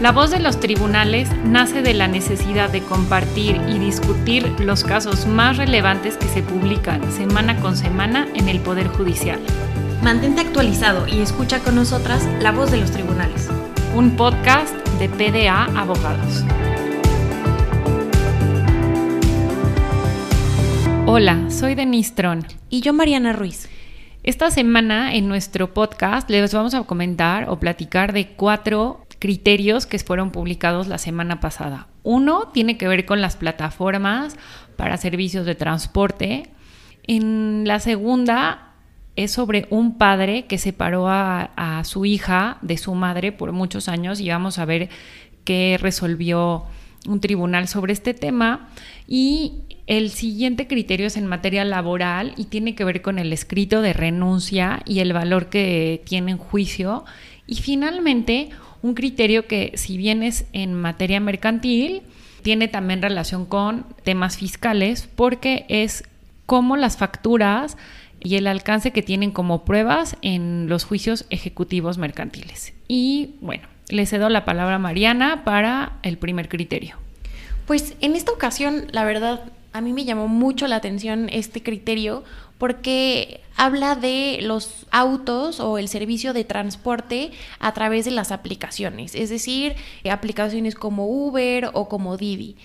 La voz de los tribunales nace de la necesidad de compartir y discutir los casos más relevantes que se publican semana con semana en el Poder Judicial. Mantente actualizado y escucha con nosotras La Voz de los Tribunales. Un podcast de PDA Abogados. Hola, soy Denise Tron. Y yo, Mariana Ruiz. Esta semana en nuestro podcast les vamos a comentar o platicar de 4 criterios que fueron publicados la semana pasada. Uno tiene que ver con las plataformas para servicios de transporte. En la segunda es sobre un padre que separó a su hija de su madre por muchos años y vamos a ver qué resolvió un tribunal sobre este tema. Y el siguiente criterio es en materia laboral y tiene que ver con el escrito de renuncia y el valor que tiene en juicio. Y finalmente, un criterio que, si bien es en materia mercantil, tiene también relación con temas fiscales porque es cómo las facturas y el alcance que tienen como pruebas en los juicios ejecutivos mercantiles. Y bueno, le cedo la palabra a Mariana para el primer criterio. Pues en esta ocasión, la verdad, a mí me llamó mucho la atención este criterio porque habla de los autos o el servicio de transporte a través de las aplicaciones, es decir, aplicaciones como Uber o como Didi.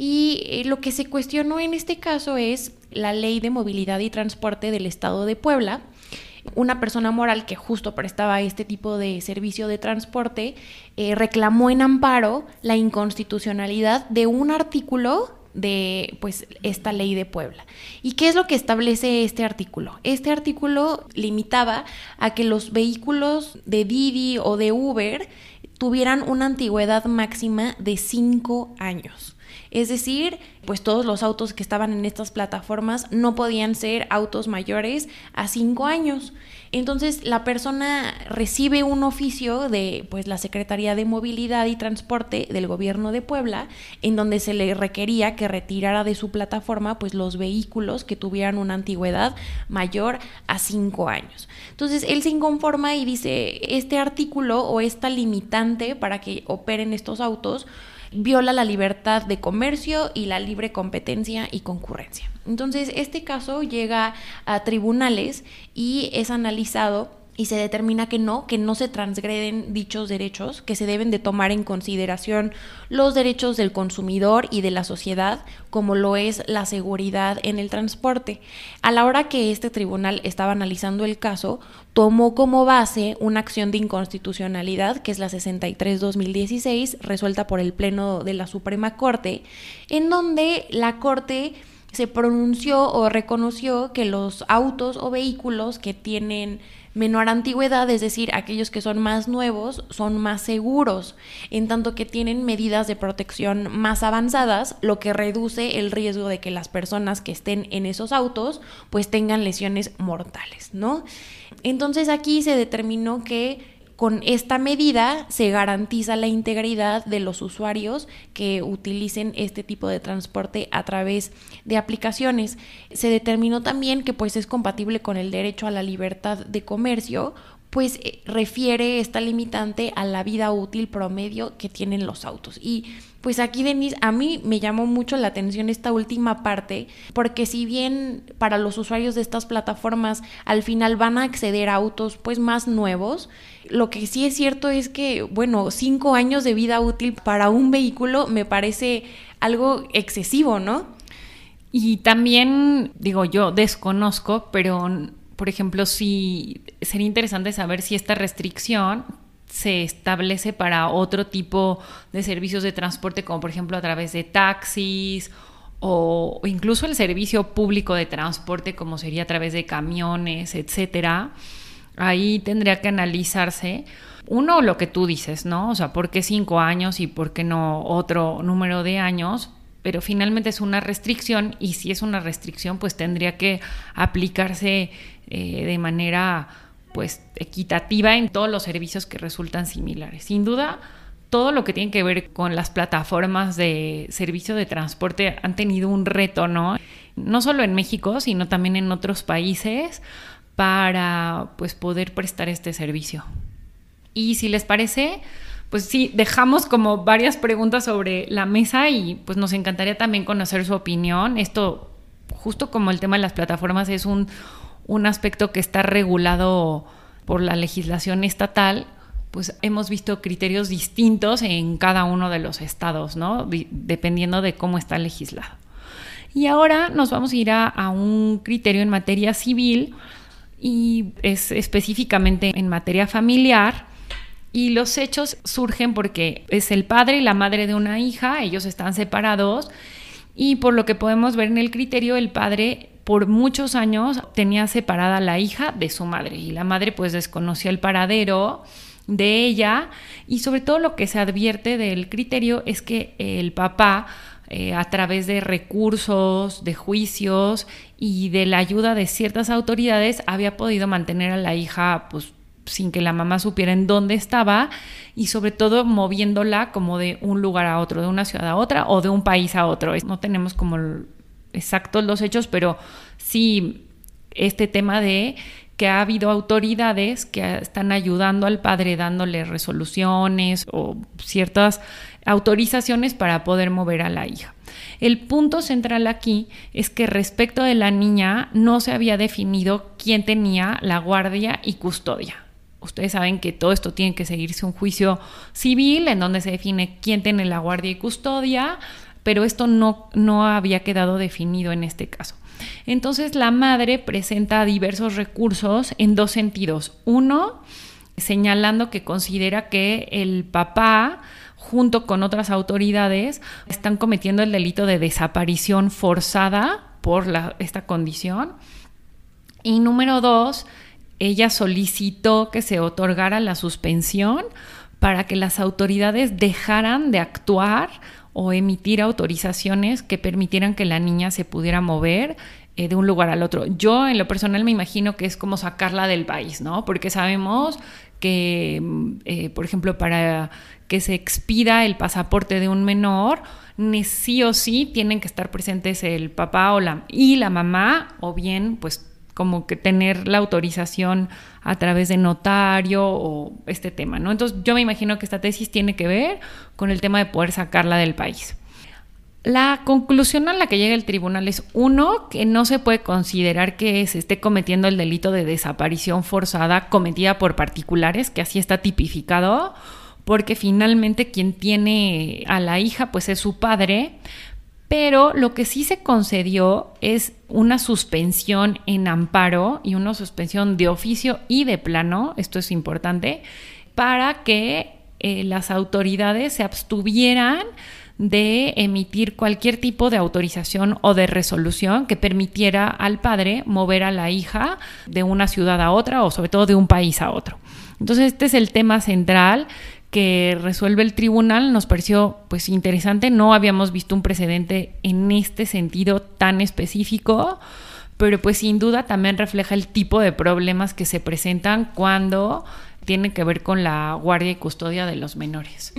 Y lo que se cuestionó en este caso es la Ley de Movilidad y Transporte del Estado de Puebla. Una persona moral que justo prestaba este tipo de servicio de transporte reclamó en amparo la inconstitucionalidad de un artículo de esta ley de Puebla. ¿Y qué es lo que establece este artículo? Este artículo limitaba a que los vehículos de Didi o de Uber tuvieran una antigüedad máxima de 5 años. Es decir, pues todos los autos que estaban en estas plataformas no podían ser autos mayores a 5 años. Entonces, la persona recibe un oficio de la Secretaría de Movilidad y Transporte del Gobierno de Puebla, en donde se le requería que retirara de su plataforma los vehículos que tuvieran una antigüedad mayor a 5 años. Entonces, él se inconforma y dice, este artículo o esta limitante para que operen estos autos viola la libertad de comercio y la libre competencia y concurrencia. Entonces, este caso llega a tribunales y es analizado y se determina que no se transgreden dichos derechos, que se deben de tomar en consideración los derechos del consumidor y de la sociedad, como lo es la seguridad en el transporte. A la hora que este tribunal estaba analizando el caso, tomó como base una acción de inconstitucionalidad, que es la 63/2016, resuelta por el Pleno de la Suprema Corte, en donde la Corte se pronunció o reconoció que los autos o vehículos que tienen menor antigüedad, es decir, aquellos que son más nuevos, son más seguros, en tanto que tienen medidas de protección más avanzadas, lo que reduce el riesgo de que las personas que estén en esos autos tengan lesiones mortales, ¿no? Entonces aquí se determinó que con esta medida se garantiza la integridad de los usuarios que utilicen este tipo de transporte a través de aplicaciones. Se determinó también que es compatible con el derecho a la libertad de comercio, refiere esta limitante a la vida útil promedio que tienen los autos. Y aquí, Denise, a mí me llamó mucho la atención esta última parte, porque si bien para los usuarios de estas plataformas al final van a acceder a autos más nuevos, lo que sí es cierto es que, 5 años de vida útil para un vehículo me parece algo excesivo, ¿no? Y también, yo desconozco, pero por ejemplo, sí sería interesante saber si esta restricción se establece para otro tipo de servicios de transporte, como por ejemplo a través de taxis o incluso el servicio público de transporte, como sería a través de camiones, etcétera. Ahí tendría que analizarse, uno, lo que tú dices, ¿no? O sea, ¿por qué 5 años y por qué no otro número de años? Pero finalmente es una restricción y si es una restricción, tendría que aplicarse de manera equitativa en todos los servicios que resultan similares. Sin duda, todo lo que tiene que ver con las plataformas de servicio de transporte han tenido un reto, ¿no? No solo en México, sino también en otros países para poder prestar este servicio. Y si les parece, pues sí, dejamos como varias preguntas sobre la mesa y pues nos encantaría también conocer su opinión. Esto, justo como el tema de las plataformas, es un aspecto que está regulado por la legislación estatal, pues hemos visto criterios distintos en cada uno de los estados, ¿no? Dependiendo de cómo está legislado. Y ahora nos vamos a ir a un criterio en materia civil y es específicamente en materia familiar. Y los hechos surgen porque es el padre y la madre de una hija, ellos están separados y por lo que podemos ver en el criterio, el padre por muchos años tenía separada a la hija de su madre y la madre pues desconocía el paradero de ella y sobre todo lo que se advierte del criterio es que el papá a través de recursos, de juicios y de la ayuda de ciertas autoridades había podido mantener a la hija pues sin que la mamá supiera en dónde estaba y sobre todo moviéndola como de un lugar a otro, de una ciudad a otra o de un país a otro. No tenemos como exactos los hechos, pero sí este tema de que ha habido autoridades que están ayudando al padre dándole resoluciones o ciertas autorizaciones para poder mover a la hija. El punto central aquí es que respecto de la niña no se había definido quién tenía la guardia y custodia. Ustedes saben que todo esto tiene que seguirse un juicio civil en donde se define quién tiene la guardia y custodia, pero esto no había quedado definido en este caso. Entonces la madre presenta diversos recursos en dos sentidos. Uno, señalando que considera que el papá, junto con otras autoridades, están cometiendo el delito de desaparición forzada por esta condición. Y número dos, ella solicitó que se otorgara la suspensión para que las autoridades dejaran de actuar o emitir autorizaciones que permitieran que la niña se pudiera mover de un lugar al otro. Yo en lo personal me imagino que es como sacarla del país, ¿no? Porque sabemos que, por ejemplo, para que se expida el pasaporte de un menor, sí o sí tienen que estar presentes el papá y la mamá, o bien pues como que tener la autorización a través de notario o este tema, ¿no? Entonces yo me imagino que esta tesis tiene que ver con el tema de poder sacarla del país. La conclusión a la que llega el tribunal es, uno, que no se puede considerar que se esté cometiendo el delito de desaparición forzada cometida por particulares, que así está tipificado, porque finalmente quien tiene a la hija pues es su padre, pero lo que sí se concedió es una suspensión en amparo y una suspensión de oficio y de plano, esto es importante, para que las autoridades se abstuvieran de emitir cualquier tipo de autorización o de resolución que permitiera al padre mover a la hija de una ciudad a otra o sobre todo de un país a otro. Entonces este es el tema central que resuelve el tribunal. Nos pareció pues interesante, no habíamos visto un precedente en este sentido tan específico, pero pues sin duda también refleja el tipo de problemas que se presentan cuando tiene que ver con la guardia y custodia de los menores.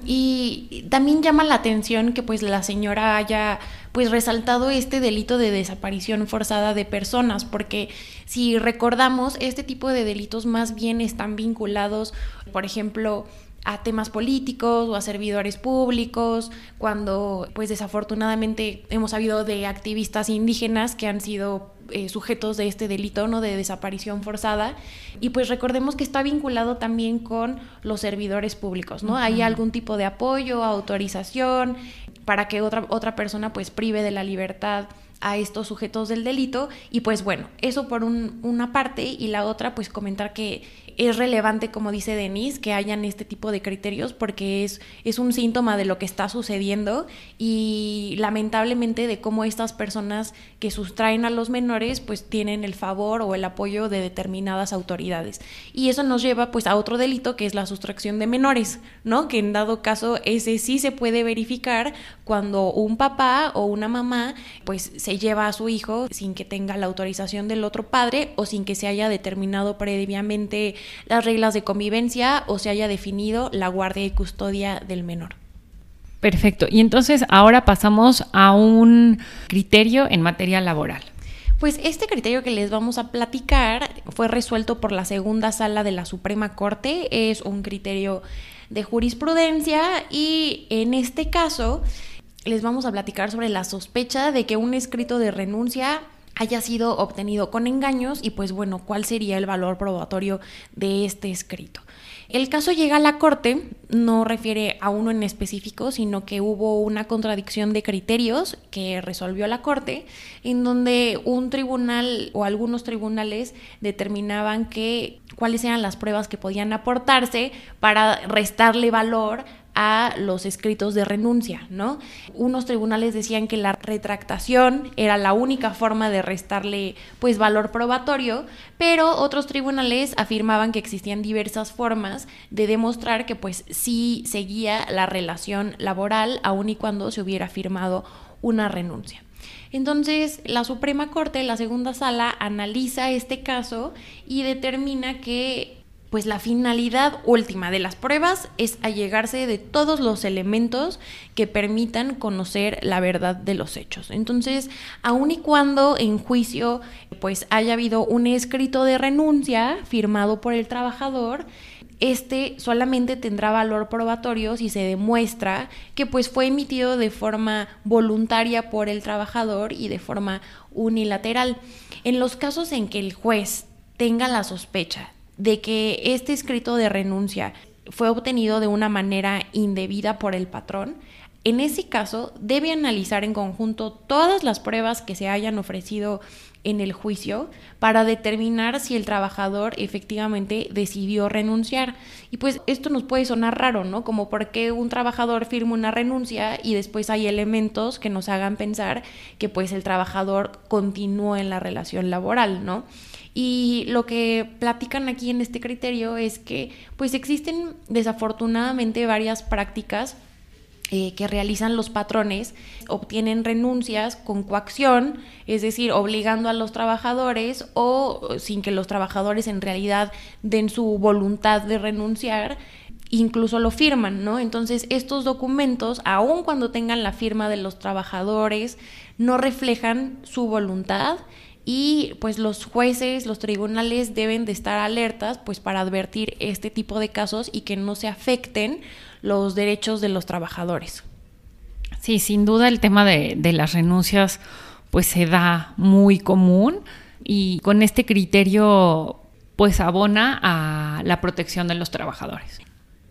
Y también llama la atención que pues la señora haya pues resaltado este delito de desaparición forzada de personas, porque si recordamos, este tipo de delitos más bien están vinculados, por ejemplo, a temas políticos o a servidores públicos, cuando pues desafortunadamente hemos sabido de activistas indígenas que han sido sujetos de este delito, ¿no?, de desaparición forzada, y pues recordemos que está vinculado también con los servidores públicos, ¿no? Hay algún tipo de apoyo, autorización para que otra persona pues prive de la libertad a estos sujetos del delito, y pues bueno, eso por una parte, y la otra pues comentar que es relevante, como dice Denise, que hayan este tipo de criterios porque es un síntoma de lo que está sucediendo y lamentablemente de cómo estas personas que sustraen a los menores pues tienen el favor o el apoyo de determinadas autoridades, y eso nos lleva pues a otro delito que es la sustracción de menores, ¿no? Que en dado caso ese sí se puede verificar cuando un papá o una mamá pues se lleva a su hijo sin que tenga la autorización del otro padre o sin que se haya determinado previamente las reglas de convivencia o se haya definido la guardia y custodia del menor. Perfecto. Y entonces ahora pasamos a un criterio en materia laboral. Pues este criterio que les vamos a platicar fue resuelto por la segunda sala de la Suprema Corte. Es un criterio de jurisprudencia y en este caso les vamos a platicar sobre la sospecha de que un escrito de renuncia haya sido obtenido con engaños y pues bueno, ¿cuál sería el valor probatorio de este escrito? El caso llega a la corte, no refiere a uno en específico, sino que hubo una contradicción de criterios que resolvió la corte, en donde un tribunal o algunos tribunales determinaban cuáles eran las pruebas que podían aportarse para restarle valor a los escritos de renuncia, ¿no? Unos tribunales decían que la retractación era la única forma de restarle pues valor probatorio, pero otros tribunales afirmaban que existían diversas formas de demostrar que pues sí seguía la relación laboral aun y cuando se hubiera firmado una renuncia. Entonces, la Suprema Corte, la segunda sala, analiza este caso y determina que pues la finalidad última de las pruebas es allegarse de todos los elementos que permitan conocer la verdad de los hechos. Entonces, aun y cuando en juicio pues haya habido un escrito de renuncia firmado por el trabajador, este solamente tendrá valor probatorio si se demuestra que pues fue emitido de forma voluntaria por el trabajador y de forma unilateral. En los casos en que el juez tenga la sospecha de que este escrito de renuncia fue obtenido de una manera indebida por el patrón, en ese caso debe analizar en conjunto todas las pruebas que se hayan ofrecido en el juicio para determinar si el trabajador efectivamente decidió renunciar. Y pues esto nos puede sonar raro, ¿no? Como por qué un trabajador firma una renuncia y después hay elementos que nos hagan pensar que pues el trabajador continuó en la relación laboral, ¿no? Y lo que platican aquí en este criterio es que pues existen desafortunadamente varias prácticas que realizan los patrones, obtienen renuncias con coacción, es decir, obligando a los trabajadores o sin que los trabajadores en realidad den su voluntad de renunciar, incluso lo firman, ¿no? Entonces, estos documentos, aun cuando tengan la firma de los trabajadores, no reflejan su voluntad. Y pues los jueces, los tribunales deben de estar alertas pues para advertir este tipo de casos y que no se afecten los derechos de los trabajadores. Sí, sin duda el tema de las renuncias pues se da muy común y con este criterio pues abona a la protección de los trabajadores.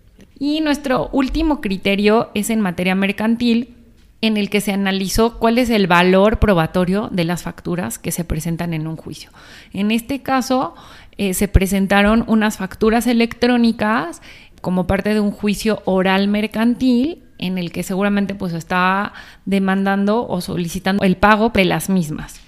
Y nuestro último criterio es en materia mercantil, en el que se analizó cuál es el valor probatorio de las facturas que se presentan en un juicio. En este caso, se presentaron unas facturas electrónicas como parte de un juicio oral mercantil en el que seguramente pues estaba demandando o solicitando el pago de las mismas.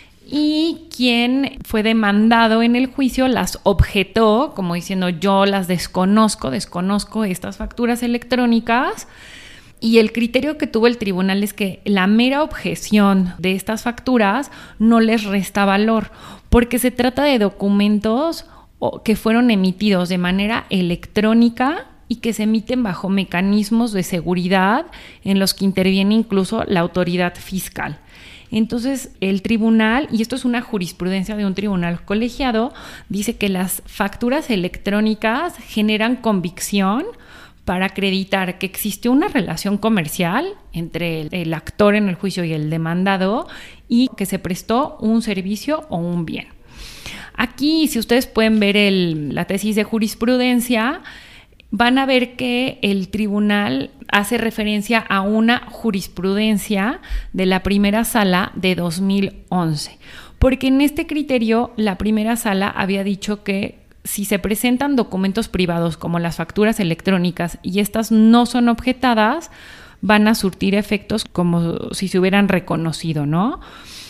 Y quien fue demandado en el juicio las objetó, como diciendo yo las desconozco estas facturas electrónicas. Y el criterio que tuvo el tribunal es que la mera objeción de estas facturas no les resta valor, porque se trata de documentos que fueron emitidos de manera electrónica y que se emiten bajo mecanismos de seguridad en los que interviene incluso la autoridad fiscal. Entonces, el tribunal, y esto es una jurisprudencia de un tribunal colegiado, dice que las facturas electrónicas generan convicción para acreditar que existió una relación comercial entre el actor en el juicio y el demandado y que se prestó un servicio o un bien. Aquí, si ustedes pueden ver la tesis de jurisprudencia, van a ver que el tribunal hace referencia a una jurisprudencia de la primera sala de 2011, porque en este criterio la primera sala había dicho que si se presentan documentos privados como las facturas electrónicas y estas no son objetadas, van a surtir efectos como si se hubieran reconocido, ¿no?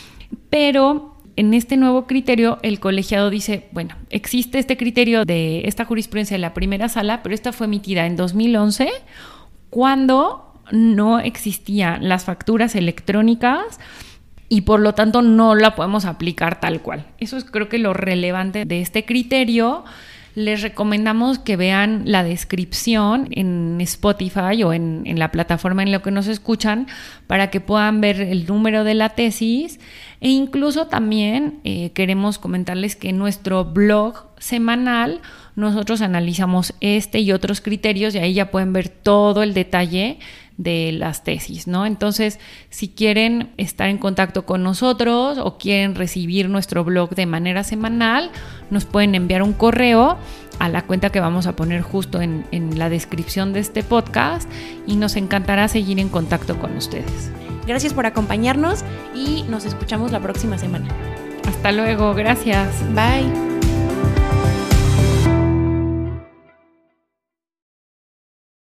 Pero en este nuevo criterio, el colegiado dice, bueno, existe este criterio de esta jurisprudencia de la primera sala, pero esta fue emitida en 2011 cuando no existían las facturas electrónicas y por lo tanto no la podemos aplicar tal cual. Eso es creo que lo relevante de este criterio. Les recomendamos que vean la descripción en Spotify o en la plataforma en la que nos escuchan para que puedan ver el número de la tesis e incluso también queremos comentarles que en nuestro blog semanal nosotros analizamos este y otros criterios y ahí ya pueden ver todo el detalle de las tesis, ¿no? Entonces, si quieren estar en contacto con nosotros o quieren recibir nuestro blog de manera semanal, nos pueden enviar un correo a la cuenta que vamos a poner justo en la descripción de este podcast y nos encantará seguir en contacto con ustedes. Gracias por acompañarnos y nos escuchamos la próxima semana. Hasta luego, gracias. Bye.